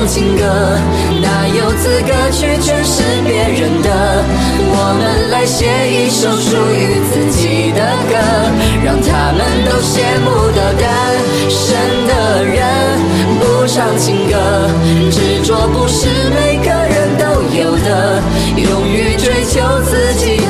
唱情歌，哪有资格去诠释别人的？我们来写一首属于自己的歌，让他们都羡慕的单身的人不唱情歌，执着不是每个人都有的，勇于追求自己